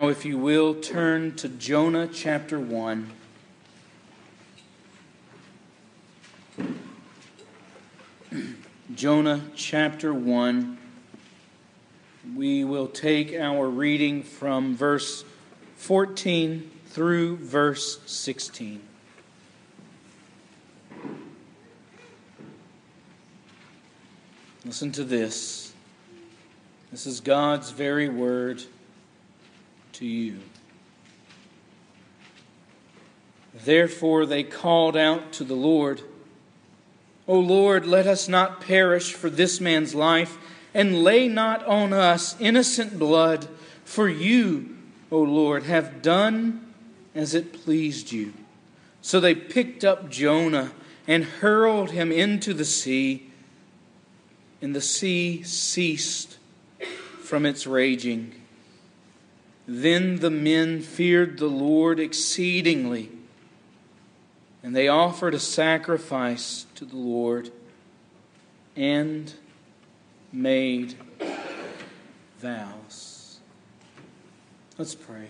If you will, turn to Jonah chapter 1. Jonah chapter 1. We will take our reading from verse 14 through verse 16. Listen to this. This is God's very word to you. Therefore they called out to the Lord, O Lord, let us not perish for this man's life, and lay not on us innocent blood, for you, O Lord, have done as it pleased you. So they picked up Jonah and hurled him into the sea, and the sea ceased from its raging. Then the men feared the Lord exceedingly, and they offered a sacrifice to the Lord and made vows. Let's pray.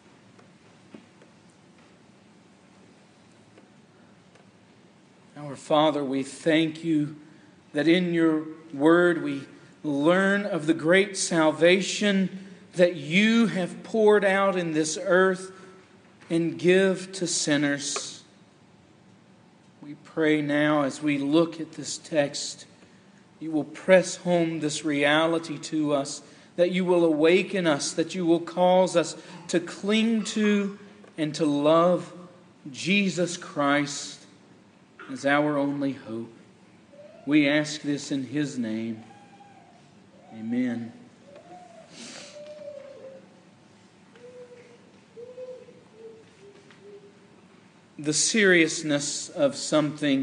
Our Father, we thank you that in your word we learn of the great salvation that you have poured out in this earth and give to sinners. We pray now as we look at this text, you will press home this reality to us, that you will awaken us, that you will cause us to cling to and to love Jesus Christ as our only hope. We ask this in His name. Amen. The seriousness of something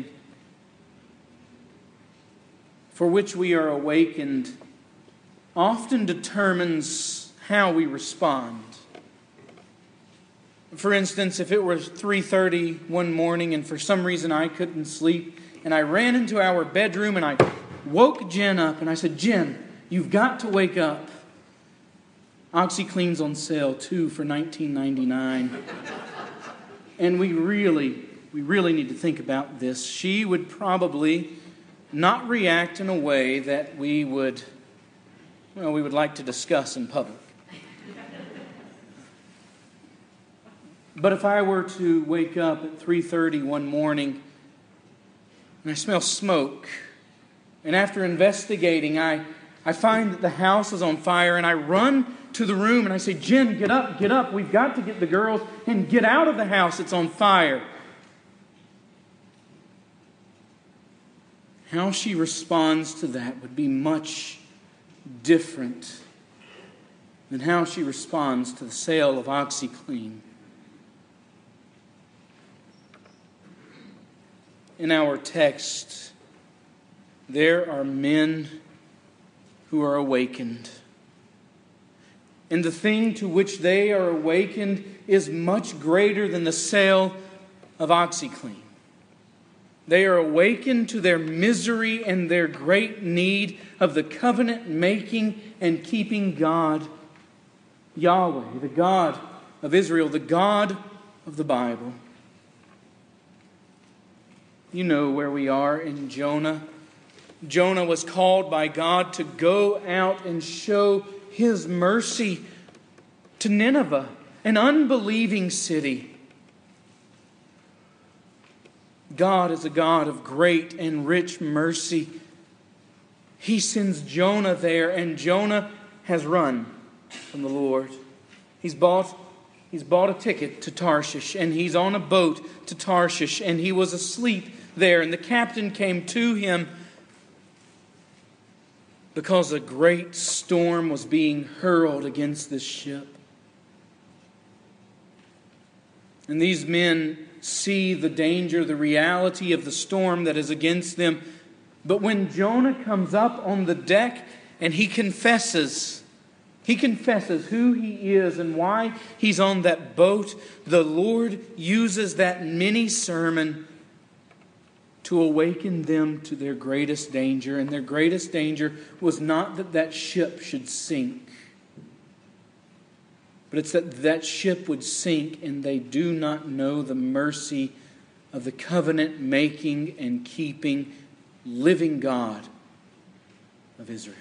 for which we are awakened often determines how we respond. For instance, if it was 3:30 one morning and for some reason I couldn't sleep, and I ran into our bedroom and I woke Jen up and I said, Jen, you've got to wake up. OxyClean's on sale, 2 for $19.99. And we really need to think about this. She would probably not react in a way that we would like to discuss in public. But if I were to wake up at 3:30 one morning and I smell smoke, and after investigating, I find that the house is on fire, and I run to the room and I say, Jen, get up, we've got to get the girls and get out of the house, it's on fire. How she responds to that would be much different than how she responds to the sale of OxyClean. In our text, there are men who are awakened. And the thing to which they are awakened is much greater than the sale of OxyClean. They are awakened to their misery and their great need of the covenant-making and keeping God, Yahweh, the God of Israel, the God of the Bible. You know where we are in Jonah. Jonah was called by God to go out and show His mercy to Nineveh, an unbelieving city. God is a God of great and rich mercy. He sends Jonah there, and Jonah has run from the Lord. He's bought a ticket to Tarshish, and he's on a boat to Tarshish, and he was asleep there, and the captain came to him because a great storm was being hurled against this ship. And these men see the danger, the reality of the storm that is against them. But when Jonah comes up on the deck and he confesses who he is and why he's on that boat, the Lord uses that mini sermon to awaken them to their greatest danger. And their greatest danger was not that ship should sink, But it's that that ship would sink and they do not know the mercy of the covenant-making and keeping living God of Israel.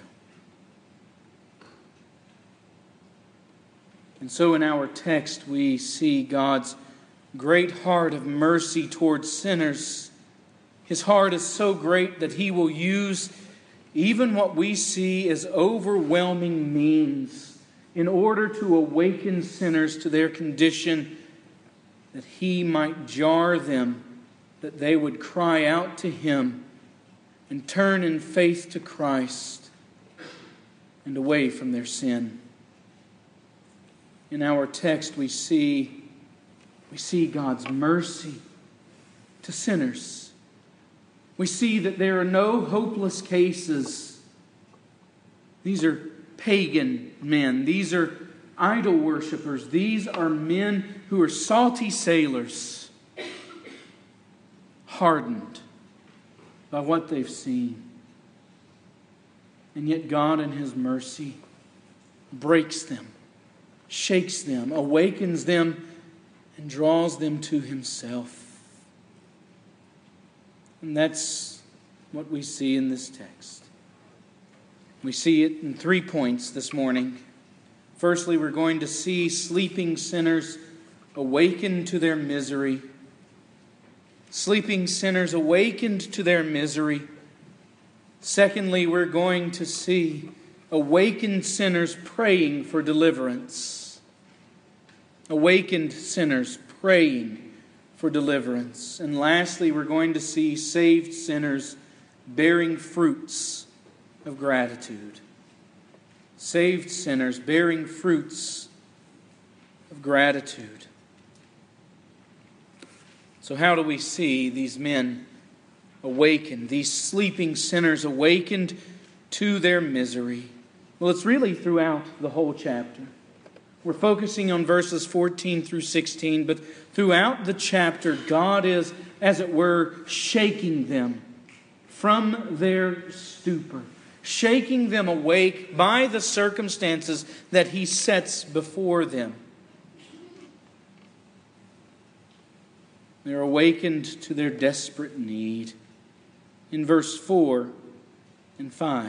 And so in our text we see God's great heart of mercy towards sinners. His heart is so great that He will use even what we see as overwhelming means in order to awaken sinners to their condition, that He might jar them, that they would cry out to Him and turn in faith to Christ and away from their sin. In our text we see God's mercy to sinners. We see that there are no hopeless cases. These are pagan men. These are idol worshippers. These are men who are salty sailors, hardened by what they've seen. And yet God in His mercy breaks them, shakes them, awakens them, and draws them to Himself. And that's what we see in this text. We see it in 3 points this morning. Firstly, we're going to see sleeping sinners awakened to their misery. Sleeping sinners awakened to their misery. Secondly, we're going to see awakened sinners praying for deliverance. Awakened sinners praying for deliverance. And lastly, we're going to see saved sinners bearing fruits of gratitude. Saved sinners bearing fruits of gratitude. So how do we see these men awakened, these sleeping sinners awakened to their misery? Well, it's really throughout the whole chapter. We're focusing on verses 14 through 16, but throughout the chapter, God is, as it were, shaking them from their stupor, shaking them awake by the circumstances that He sets before them. They're awakened to their desperate need. In verse 4 and 5.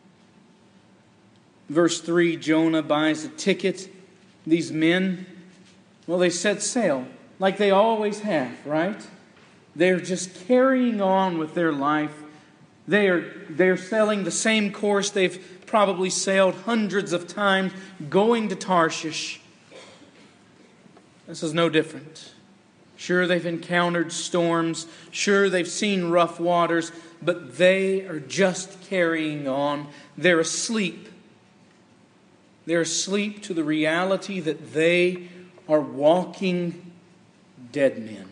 Verse 3, Jonah buys a ticket. These men, well, they set sail like they always have, right? They're just carrying on with their life. They're sailing the same course they've probably sailed hundreds of times, going to Tarshish. This is no different. Sure, they've encountered storms. Sure, they've seen rough waters. But they are just carrying on. They're asleep. They're asleep to the reality that they are walking dead men.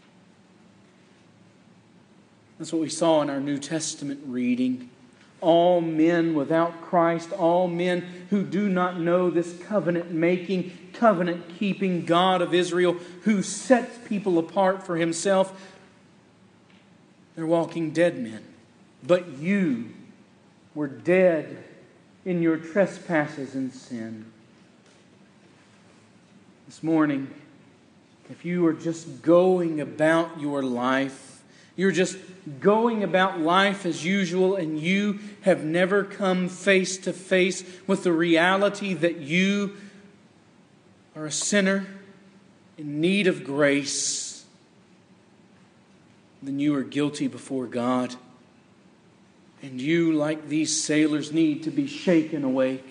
That's what we saw in our New Testament reading. All men without Christ, all men who do not know this covenant-making, covenant-keeping God of Israel who sets people apart for Himself, they're walking dead men. But you were dead in your trespasses and sin. This morning, if you are just going about your life, you're just going about life as usual, and you have never come face to face with the reality that you are a sinner in need of grace, then you are guilty before God. And you, like these sailors, need to be shaken awake.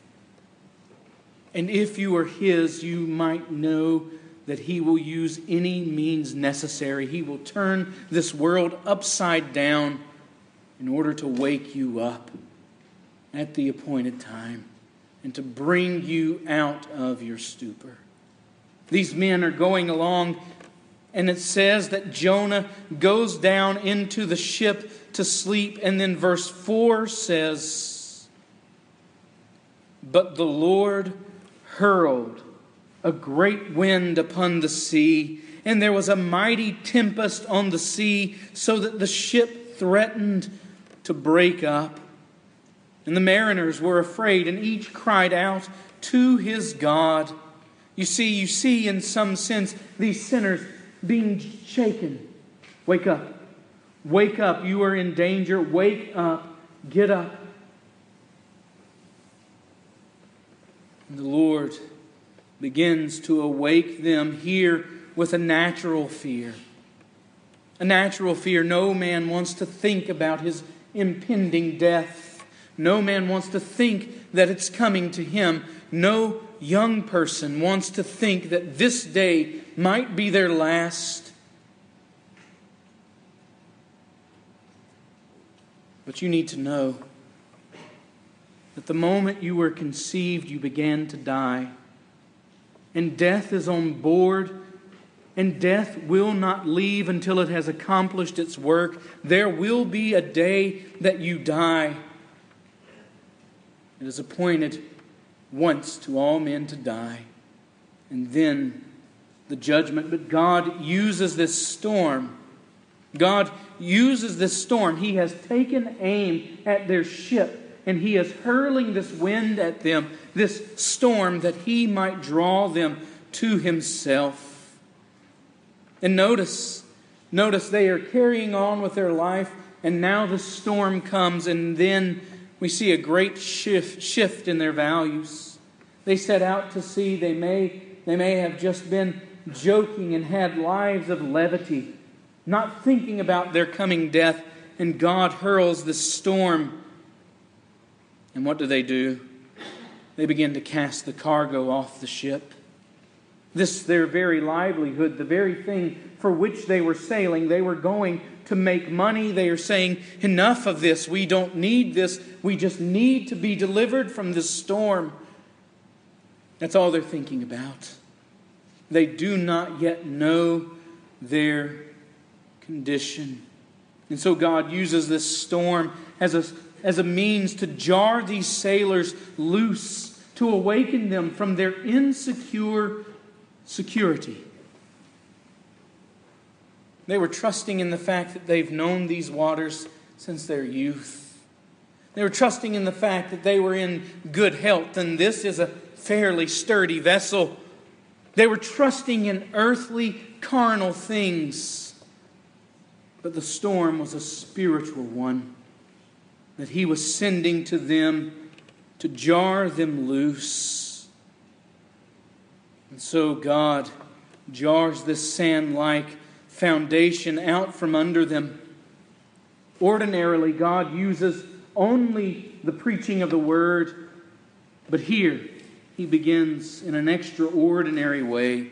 And if you are His, you might know that He will use any means necessary. He will turn this world upside down in order to wake you up at the appointed time and to bring you out of your stupor. These men are going along, and it says that Jonah goes down into the ship to sleep. And then verse 4 says, "But the Lord hurled a great wind upon the sea, and there was a mighty tempest on the sea, so that the ship threatened to break up. And the mariners were afraid, and each cried out to his God. You see in some sense these sinners being shaken. Wake up. Wake up. You are in danger. Wake up. Get up. And the Lord begins to awake them here with a natural fear. A natural fear. No man wants to think about his impending death. No man wants to think that it's coming to him. No young person wants to think that this day might be their last. But you need to know that the moment you were conceived, you began to die. And death is on board. And death will not leave until it has accomplished its work. There will be a day that you die. It is appointed once to all men to die, and then the judgment. But God uses this storm. God uses this storm. He has taken aim at their ship, and He is hurling this wind at them, this storm, that He might draw them to Himself. And notice they are carrying on with their life, and now the storm comes, and then we see a great shift in their values. They set out to sea. They may have just been joking and had lives of levity, not thinking about their coming death. And God hurls this storm. And what do? They begin to cast the cargo off the ship. This, their very livelihood, the very thing for which they were sailing. They were going to make money. They are saying, enough of this. We don't need this. We just need to be delivered from this storm. That's all they're thinking about. They do not yet know their condition. And so God uses this storm as a means to jar these sailors loose, to awaken them from their insecure security. They were trusting in the fact that they've known these waters since their youth. They were trusting in the fact that they were in good health, and this is a fairly sturdy vessel. They were trusting in earthly, carnal things. But the storm was a spiritual one that He was sending to them to jar them loose. And so God jars this sand-like foundation out from under them. Ordinarily, God uses only the preaching of the Word, but here He begins in an extraordinary way.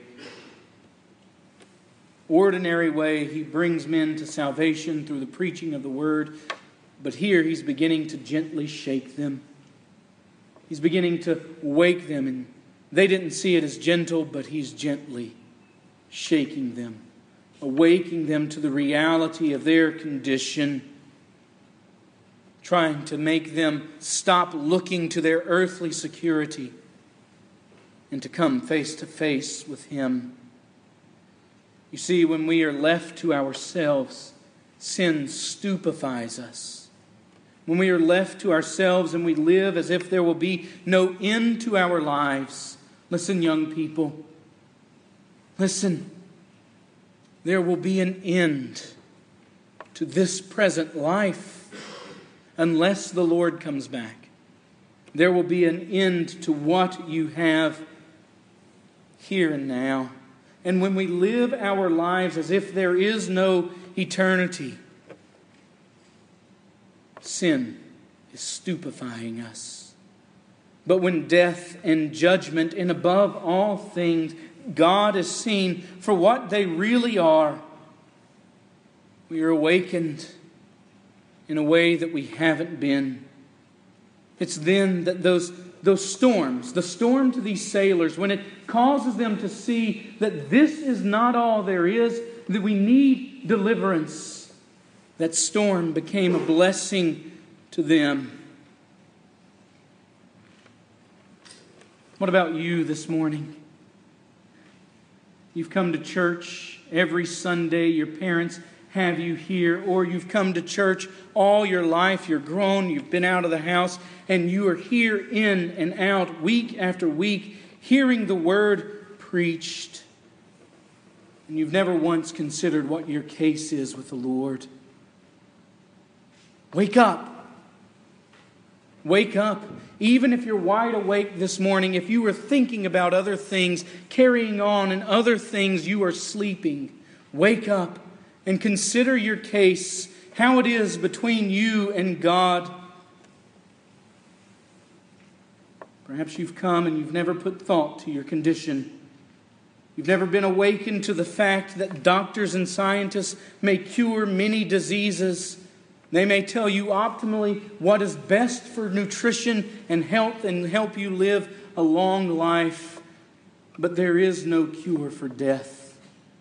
Ordinary way, He brings men to salvation through the preaching of the Word, but here He's beginning to gently shake them. He's beginning to wake them, and they didn't see it as gentle, but He's gently shaking them, awaking them to the reality of their condition, trying to make them stop looking to their earthly security and to come face to face with Him. You see, when we are left to ourselves, sin stupefies us. When we are left to ourselves and we live as if there will be no end to our lives. Listen, young people. Listen. There will be an end to this present life unless the Lord comes back. There will be an end to what you have here and now. And when we live our lives as if there is no eternity, sin is stupefying us. But when death and judgment, and above all things, God is seen for what they really are, we are awakened in a way that we haven't been. It's then that those storms, the storm to these sailors, when it causes them to see that this is not all there is, that we need deliverance, that storm became a blessing to them. What about you this morning? You've come to church every Sunday. Your parents have you here. Or you've come to church all your life. You're grown. You've been out of the house. And you are here in and out week after week, hearing the Word preached, and you've never once considered what your case is with the Lord. Wake up. Wake up. Even if you're wide awake this morning, if you were thinking about other things, carrying on in other things, you are sleeping. Wake up and consider your case, how it is between you and God. Perhaps you've come and you've never put thought to your condition. You've never been awakened to the fact that doctors and scientists may cure many diseases. They may tell you optimally what is best for nutrition and health and help you live a long life. But there is no cure for death.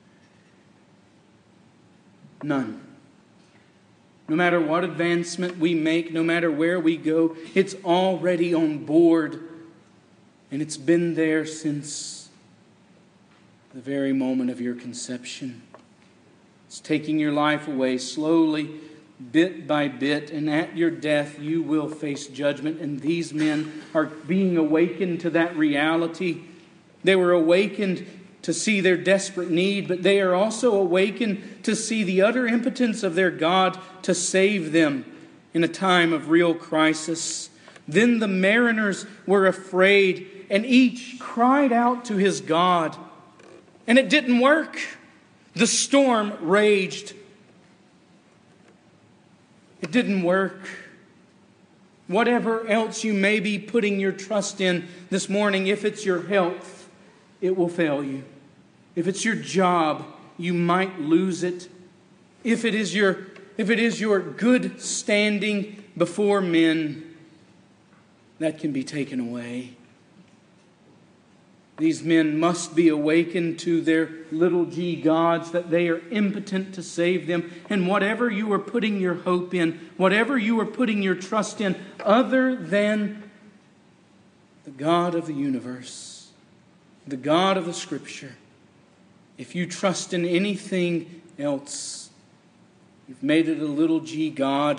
None. No matter what advancement we make, no matter where we go, it's already on board. And it's been there since the very moment of your conception. It's taking your life away slowly, bit by bit, and at your death you will face judgment. And these men are being awakened to that reality. They were awakened to see their desperate need, but they are also awakened to see the utter impotence of their God to save them in a time of real crisis. Then the mariners were afraid, and each cried out to his God. And it didn't work. The storm raged. It didn't work. Whatever else you may be putting your trust in this morning, if it's your health, it will fail you. If it's your job, you might lose it. If it is your good standing before men, that can be taken away. These men must be awakened to their little g gods, that they are impotent to save them. And whatever you are putting your hope in, whatever you are putting your trust in, other than the God of the universe, the God of the Scripture, if you trust in anything else, you've made it a little g god,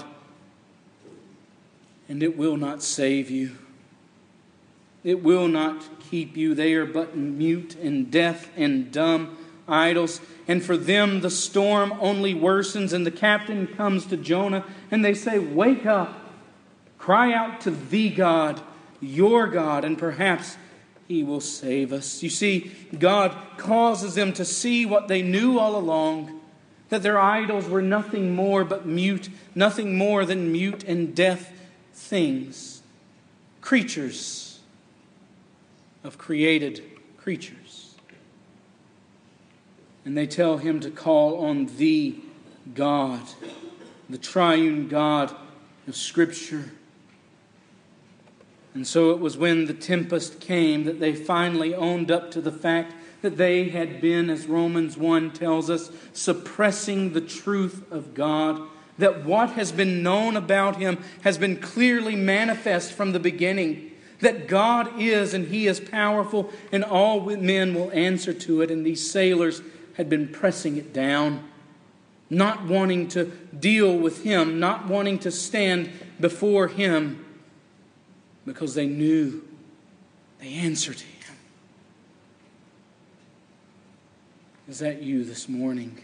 and it will not save you. It will not keep you. They are but mute and deaf and dumb idols. And for them, the storm only worsens. And the captain comes to Jonah and they say, wake up. Cry out to the God, your God, and perhaps He will save us. You see, God causes them to see what they knew all along, that their idols were nothing more but mute, nothing more than mute and deaf things, creatures of created creatures. And they tell him to call on the God, the triune God of Scripture. And so it was when the tempest came that they finally owned up to the fact that they had been, as Romans 1 tells us, suppressing the truth of God. That what has been known about Him has been clearly manifest from the beginning. That God is and He is powerful and all men will answer to it. And these sailors had been pressing it down, not wanting to deal with Him, not wanting to stand before Him, because they knew they answered to Him. Is that you this morning?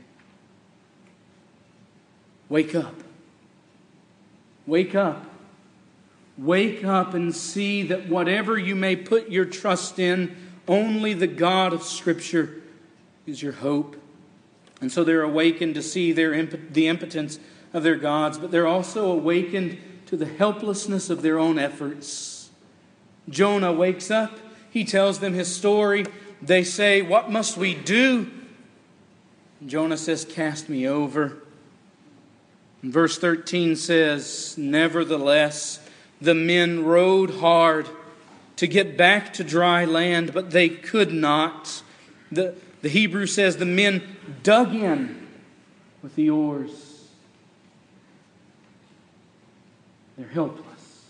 Wake up. Wake up. Wake up and see that whatever you may put your trust in, only the God of Scripture is your hope. And so they're awakened to see the impotence of their gods, but they're also awakened to the helplessness of their own efforts. Jonah wakes up. He tells them his story. They say, "What must we do?" Jonah says, "Cast me over." And verse 13 says, "Nevertheless, the men rowed hard to get back to dry land, but they could not." The Hebrew says the men dug in with the oars. They're helpless.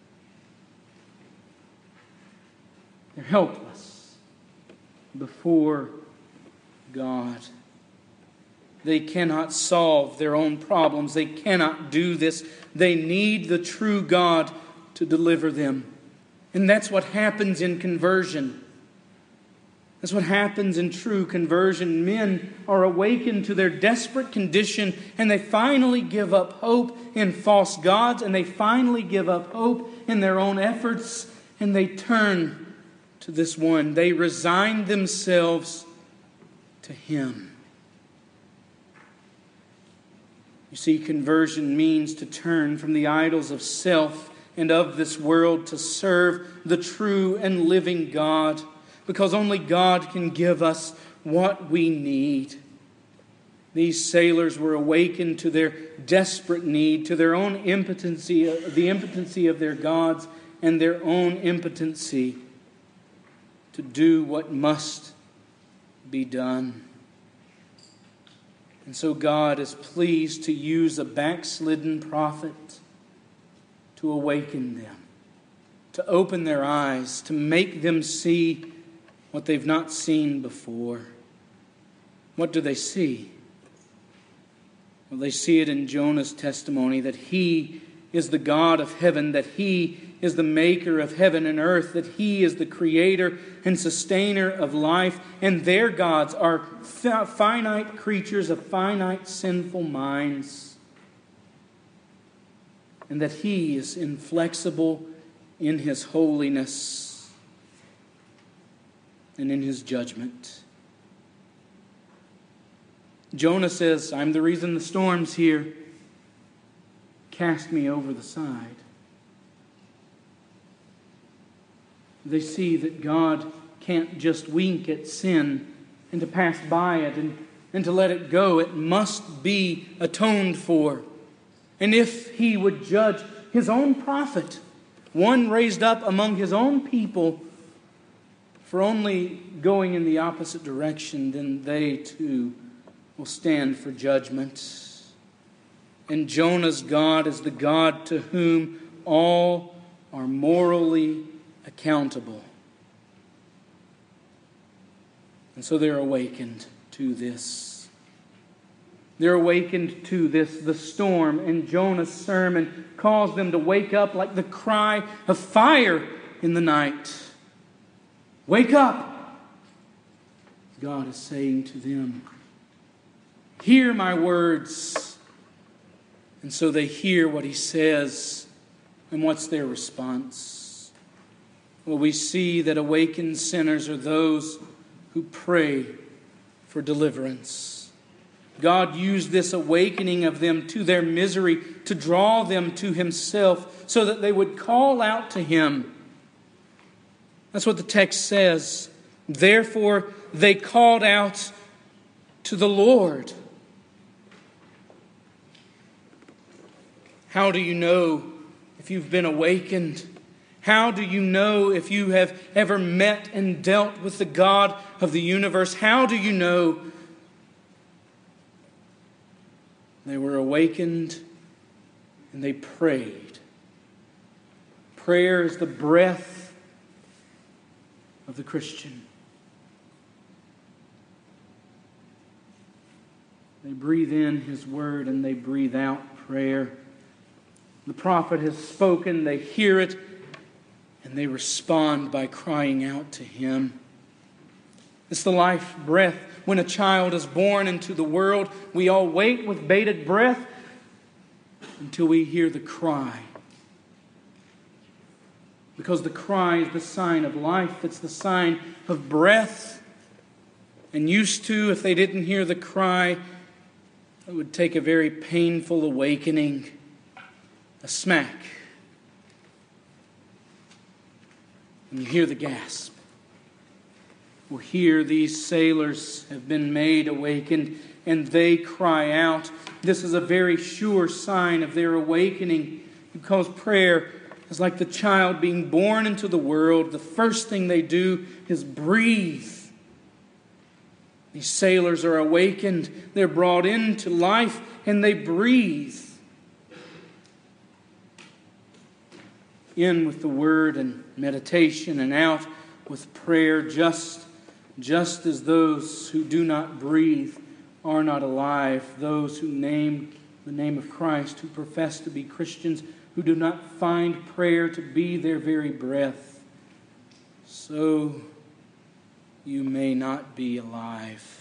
They're helpless before God. They cannot solve their own problems. They cannot do this. They need the true God to deliver them. And that's what happens in conversion. That's what happens in true conversion. Men are awakened to their desperate condition, and they finally give up hope in false gods, and they finally give up hope in their own efforts, and they turn to this one. They resign themselves to Him. You see, conversion means to turn from the idols of self and of this world to serve the true and living God, because only God can give us what we need. These sailors were awakened to their desperate need, to their own impotency, the impotency of their gods, and their own impotency to do what must be done. And so God is pleased to use a backslidden prophet to awaken them, to open their eyes, to make them see what they've not seen before. What do they see? Well, they see it in Jonah's testimony that he is the God of heaven, that He is the maker of heaven and earth, that He is the creator and sustainer of life, and their gods are finite creatures of finite sinful minds, and that He is inflexible in His holiness and in His judgment. Jonah says, "I'm the reason the storm's here. Cast me over the side." They see that God can't just wink at sin and to pass by it and to let it go. It must be atoned for. And if He would judge His own prophet, one raised up among His own people, for only going in the opposite direction, then they too will stand for judgment. And Jonah's God is the God to whom all are morally accountable. And so they're awakened to this. They're awakened to this. The storm in Jonah's sermon calls them to wake up like the cry of fire in the night. Wake up! God is saying to them, hear my words. And so they hear what He says. And what's their response? Well, we see that awakened sinners are those who pray for deliverance. God used this awakening of them to their misery to draw them to Himself so that they would call out to Him. That's what the text says. Therefore, they called out to the Lord. How do you know if you've been awakened? How do you know if you have ever met and dealt with the God of the universe? How do you know? They were awakened and they prayed. Prayer is the breath of the Christian. They breathe in His word and they breathe out prayer. The prophet has spoken, they hear it, and they respond by crying out to Him. It's the life breath. When a child is born into the world, we all wait with bated breath until we hear the cry. Because the cry is the sign of life. It's the sign of breath. And used to, if they didn't hear the cry, it would take a very painful awakening. A smack. And you hear the gasp. Well, here these sailors have been made awakened and they cry out. This is a very sure sign of their awakening, because prayer is like the child being born into the world. The first thing they do is breathe. These sailors are awakened. They're brought into life and they breathe. In with the word and meditation, and out with prayer, just as those who do not breathe are not alive. Those who name the name of Christ, who profess to be Christians, who do not find prayer to be their very breath. So you may not be alive.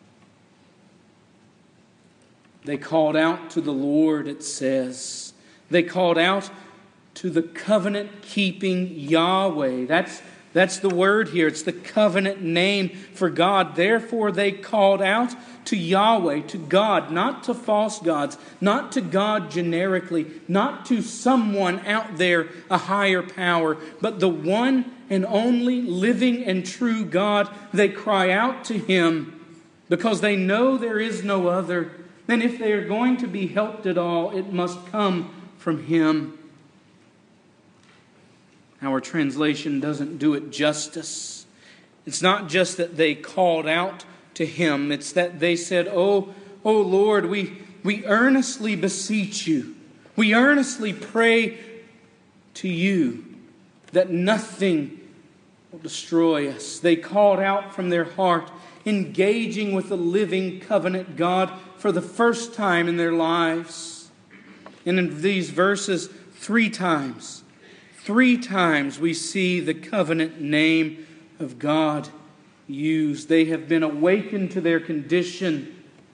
They called out to the Lord, it says. They called out to the covenant-keeping Yahweh. That's the word here. It's the covenant name for God. Therefore, they called out to Yahweh, to God, not to false gods, not to God generically, not to someone out there, a higher power, but the one and only living and true God. They cry out to Him because they know there is no other. And if they are going to be helped at all, it must come from Him. Our translation doesn't do it justice. It's not just that they called out to Him. It's that they said, Oh Lord, we earnestly beseech You. We earnestly pray to You that nothing will destroy us. They called out from their heart, engaging with the living covenant God for the first time in their lives. And in these verses, three times we see the covenant name of God used. They have been awakened to their condition,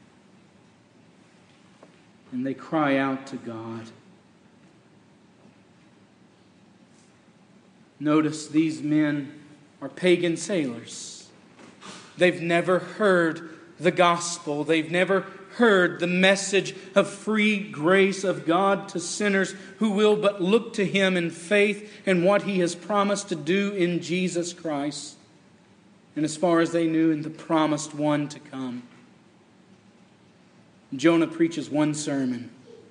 and they cry out to God. Notice these men are pagan sailors. They've never heard the gospel. They've never heard the message of free grace of God to sinners who will but look to Him in faith and what He has promised to do in Jesus Christ. And as far as they knew, in the promised one to come. Jonah preaches one sermon,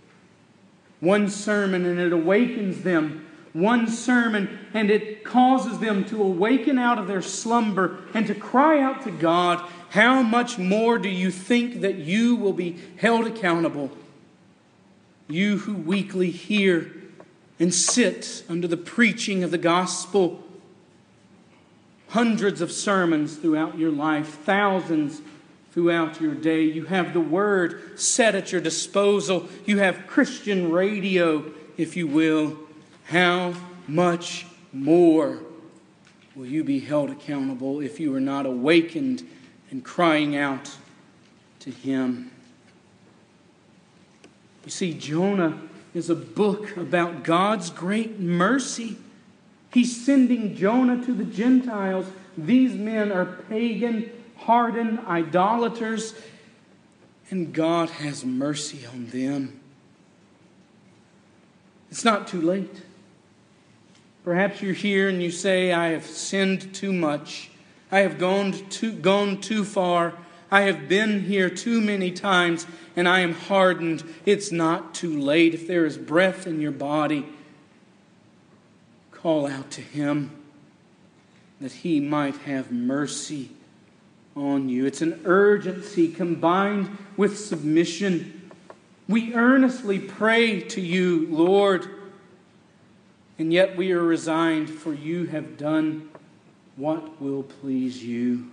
and it awakens them. One sermon, and it causes them to awaken out of their slumber and to cry out to God. How much more do you think that you will be held accountable? You who weekly hear and sit under the preaching of the gospel. Hundreds of sermons throughout your life, thousands throughout your day. You have the Word set at your disposal. You have Christian radio, if you will. How much more will you be held accountable if you are not awakened and crying out to Him? You see, Jonah is a book about God's great mercy. He's sending Jonah to the Gentiles. These men are pagan, hardened idolaters, and God has mercy on them. It's not too late. Perhaps you're here and you say, I have sinned too much. I have gone too far. I have been here too many times and I am hardened. It's not too late. If there is breath in your body, call out to Him that He might have mercy on you. It's an urgency combined with submission. We earnestly pray to You, Lord, and yet we are resigned, for You have done what will please You.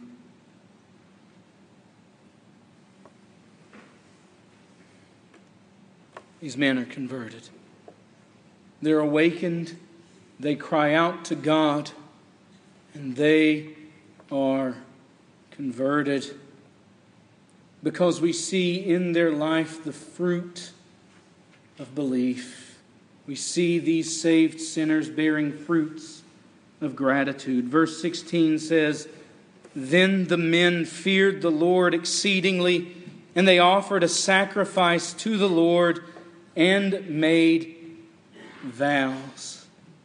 These men are converted. They're awakened. They cry out to God, and they are converted because we see in their life the fruit of belief. We see these saved sinners bearing fruits of gratitude. Verse 16 says, Then the men feared the Lord exceedingly, and they offered a sacrifice to the Lord and made vows.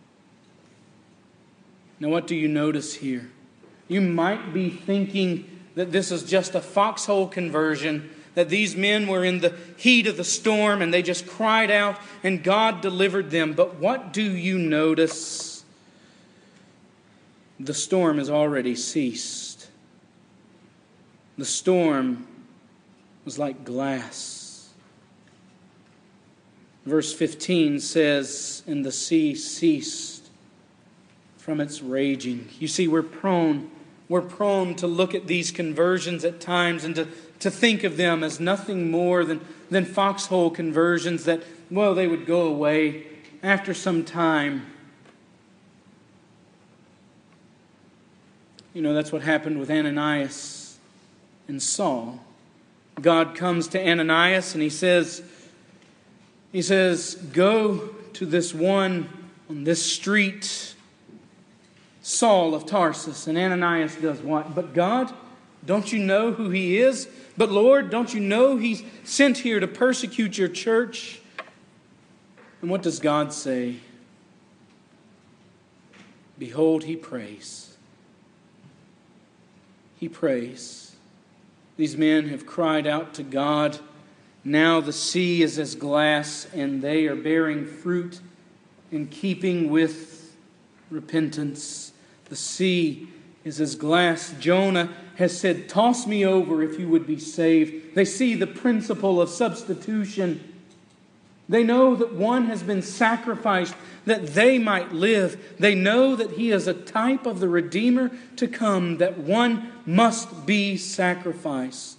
Now, what do you notice here? You might be thinking that this is just a foxhole conversion, that these men were in the heat of the storm and they just cried out and God delivered them. But what do you notice? The storm has already ceased. The storm was like glass. Verse 15 says, And the sea ceased from its raging. You see, we're prone to look at these conversions at times and to think of them as nothing more than foxhole conversions that, well, they would go away after some time. You know, that's what happened with Ananias and Saul. God comes to Ananias and he says, go to this one on this street, Saul of Tarsus. And Ananias does what? But God, don't you know who he is? But Lord, don't you know he's sent here to persecute your church? And what does God say? Behold, he prays. He prays. These men have cried out to God. Now the sea is as glass, and they are bearing fruit in keeping with repentance. The sea is as glass. Jonah has said, toss me over if you would be saved. They see the principle of substitution. They know that one has been sacrificed that they might live. They know that he is a type of the Redeemer to come, that one must be sacrificed.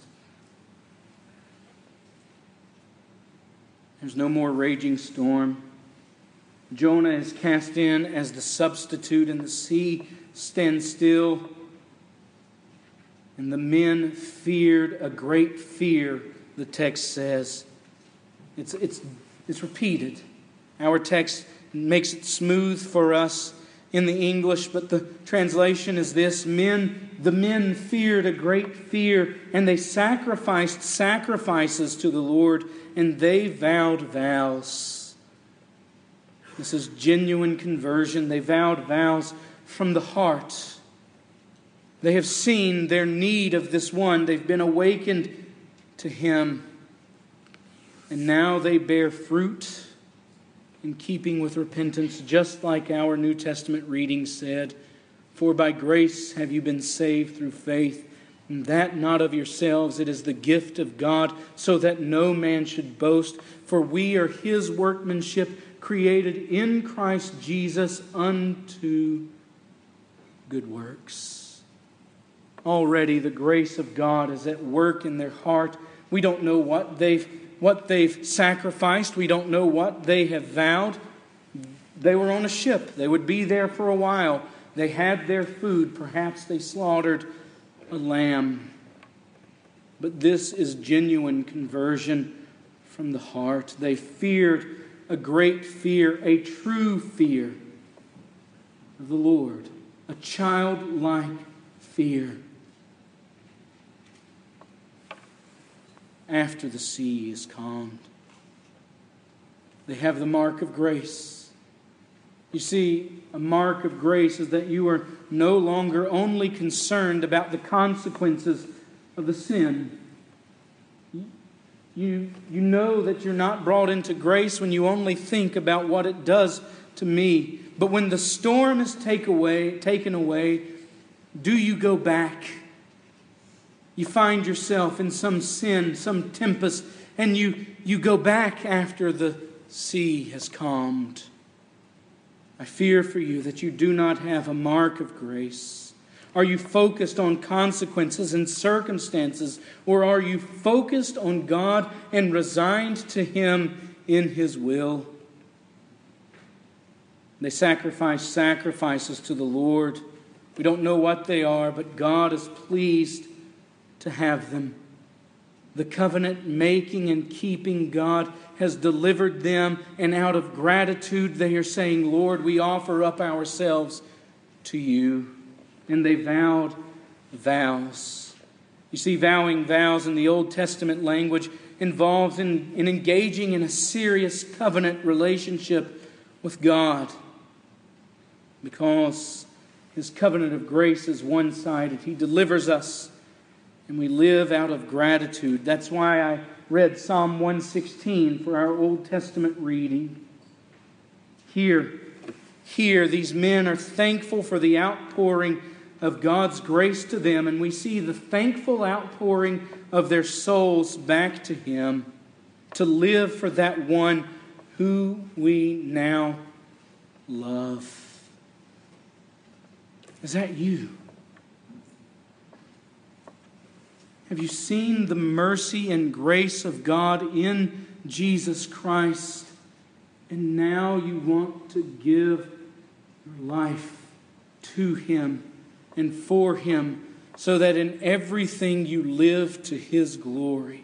There's no more raging storm. Jonah is cast in as the substitute, and the sea stands still. And the men feared a great fear, the text says. It's repeated. Our text makes it smooth for us in the English, but the translation is this: the men feared a great fear, and they sacrificed sacrifices to the Lord, and they vowed vows. This is genuine conversion. They vowed vows from the heart. They have seen their need of this one. They've been awakened to him. And now they bear fruit in keeping with repentance, just like our New Testament reading said. For by grace have you been saved through faith, and that not of yourselves, it is the gift of God, so that no man should boast. For we are his workmanship, created in Christ Jesus unto good works. Already the grace of God is at work in their heart. We don't know what they've sacrificed. We don't know what they have vowed. They were on a ship. They would be there for a while. They had their food. Perhaps they slaughtered a lamb. But this is genuine conversion from the heart. They feared a great fear, a true fear of the Lord, a childlike fear. After the sea is calmed, they have the mark of grace. You see, a mark of grace is that you are no longer only concerned about the consequences of the sin. You know that you're not brought into grace when you only think about what it does to me. But when the storm is taken away, do you go back? You find yourself in some sin, some tempest, and you go back after the sea has calmed. I fear for you that you do not have a mark of grace. Are you focused on consequences and circumstances, or are you focused on God and resigned to him in his will? They sacrifice sacrifices to the Lord. We don't know what they are, but God is pleased to have them. The covenant making and keeping God has delivered them, and out of gratitude they are saying, Lord, we offer up ourselves to you. And they vowed vows. You see, vowing vows in the Old Testament language involves in engaging in a serious covenant relationship with God, because his covenant of grace is one-sided. He delivers us, and we live out of gratitude. That's why I read Psalm 116 for our Old Testament reading. Here, these men are thankful for the outpouring of God's grace to them, and we see the thankful outpouring of their souls back to him, to live for that one who we now love. Is that you? Have you seen the mercy and grace of God in Jesus Christ? And now you want to give your life to him and for Him, so that in everything you live to His glory.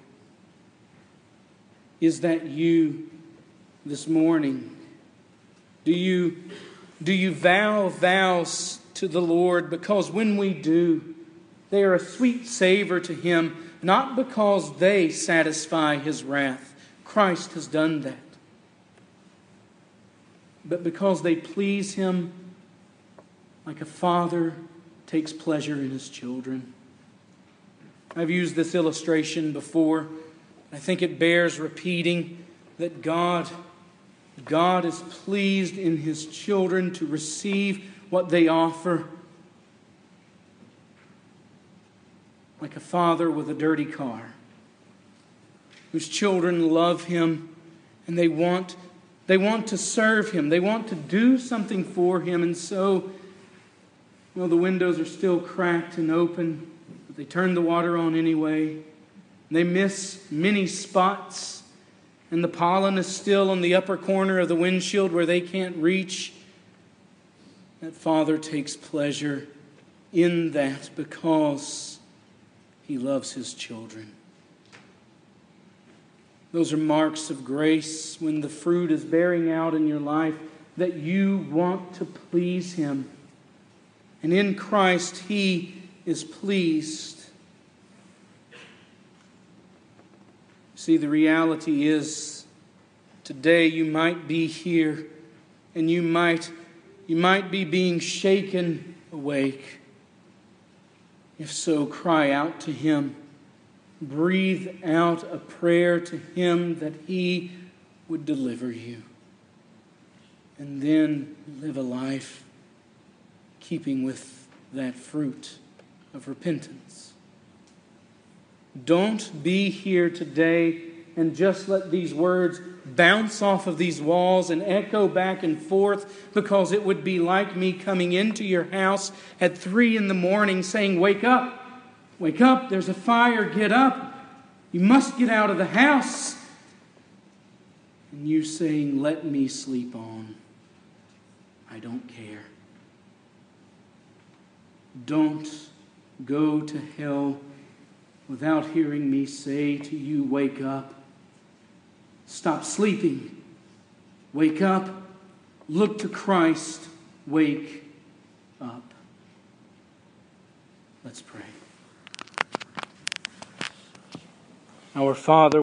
Is that you this morning? Do you vow vows to the Lord? Because when we do, they are a sweet savor to Him, not because they satisfy His wrath. Christ has done that. But because they please Him like a father takes pleasure in his children. I've used this illustration before. I think it bears repeating that God is pleased in His children to receive what they offer. Like a father with a dirty car, whose children love him and they want to serve him. They want to do something for him. And so, the windows are still cracked and open, but they turn the water on anyway. They miss many spots, and the pollen is still on the upper corner of the windshield where they can't reach. That father takes pleasure in that because He loves His children. Those are marks of grace when the fruit is bearing out in your life that you want to please Him. And in Christ, He is pleased. See, the reality is, today you might be here and you might be being shaken awake. If so, cry out to Him. Breathe out a prayer to Him that He would deliver you. And then live a life keeping with that fruit of repentance. Don't be here today and just let these words bounce off of these walls and echo back and forth, because it would be like me coming into your house at 3 a.m. saying, wake up, there's a fire, get up, you must get out of the house. And you saying, let me sleep on, I don't care. Don't go to hell without hearing me say to you, wake up. Stop sleeping. Wake up. Look to Christ. Wake up. Let's pray. Our Father,